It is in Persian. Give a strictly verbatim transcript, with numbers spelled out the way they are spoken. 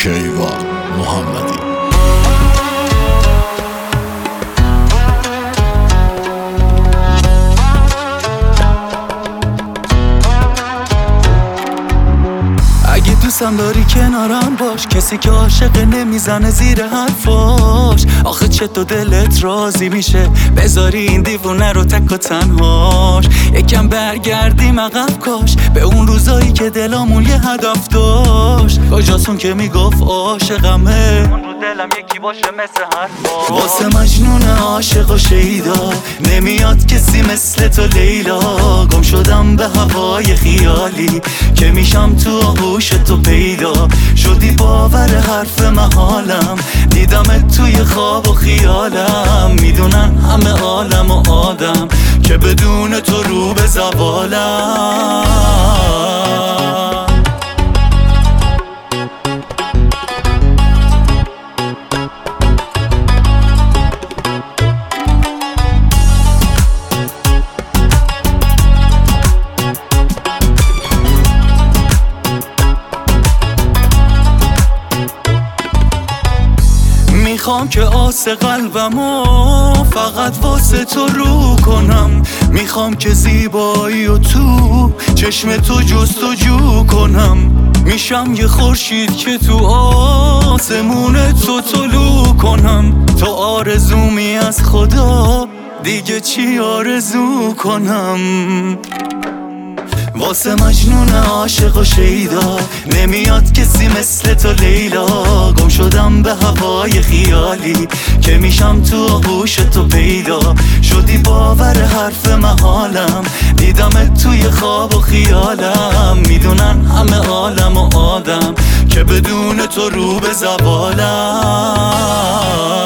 کیوان محمدی. اگه دوستم داری کنارم باش، کسی که عاشق نمیزنه زیر حرفاش. آخه چطور دلت راضی میشه بذاری این دیوونه رو تک و تنهاش؟ یکم برگردیم عقب کاش به اون روزایی که دلامون یه هدف داشت. کجاست که میگفت عاشقمه، اون رو دلم یکی باشه مثل حرفاش. واسه مجنون عاشق و شیدا نمیاد کسی مثل تو لیلا. گم شدم به هوای خیالی که میشم تو آغوش تو پیدا. شدی باور حرف محالم، دیدمت توی خواب و خیالم. میدونن همه عالم و آدم که بدون تو رو به زوالم. میخوام که آس قلبمو فقط واسه تو رو کنم. میخوام که زیبایی و تو چشم تو جستجو کنم. میشم یه خورشید که تو آسمون تو طلوع کنم. تو آرزومی از خدا، دیگه چی آرزو کنم؟ واسه مجنون عاشق و شیدا نمیاد کسی مثل تو لیلا. گم شدم به هوای خیالی که میشم تو آغوش تو پیدا. شدی باور حرف محالم، دیدمت توی خواب و خیالم. میدونن همه عالم و آدم که بدون تو رو به زوالم.